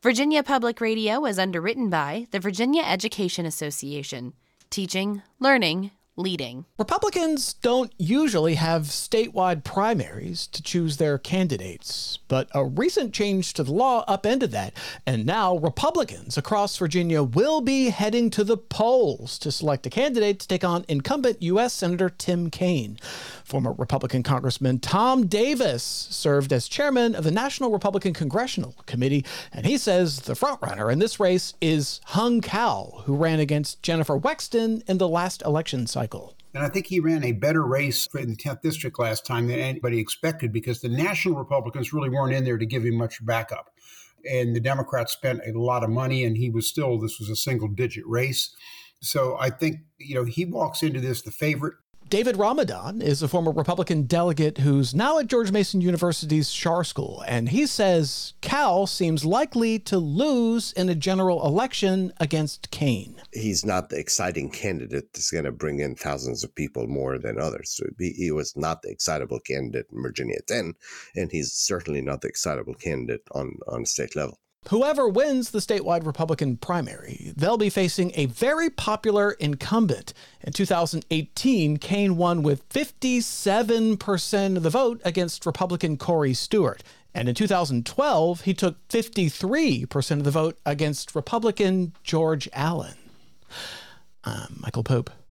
Virginia Public Radio is underwritten by the Virginia Education Association. Teaching, learning, leading. Republicans don't usually have statewide primaries to choose their candidates, but a recent change to the law upended that, and now Republicans across Virginia will be heading to the polls to select a candidate to take on incumbent U.S. Senator Tim Kaine. Former Republican Congressman Tom Davis served as chairman of the National Republican Congressional Committee, and he says the frontrunner in this race is Hung Cao, who ran against Jennifer Wexton in the last election cycle. And I think he ran a better race in the 10th district last time than anybody expected because the national Republicans really weren't in there to give him much backup. And the Democrats spent a lot of money, and this was a single-digit race. So I think, he walks into this the favorite. David Ramadan is a former Republican delegate who's now at George Mason University's Schar School, and he says Cao seems likely to lose in a general election against Kaine. He's not the exciting candidate that's going to bring in thousands of people more than others. So he was not the excitable candidate in Virginia 10, and he's certainly not the excitable candidate on state level. Whoever wins the statewide Republican primary, they'll be facing a very popular incumbent. In 2018, Kaine won with 57% of the vote against Republican Corey Stewart. And in 2012, he took 53% of the vote against Republican George Allen. I'm Michael Pope.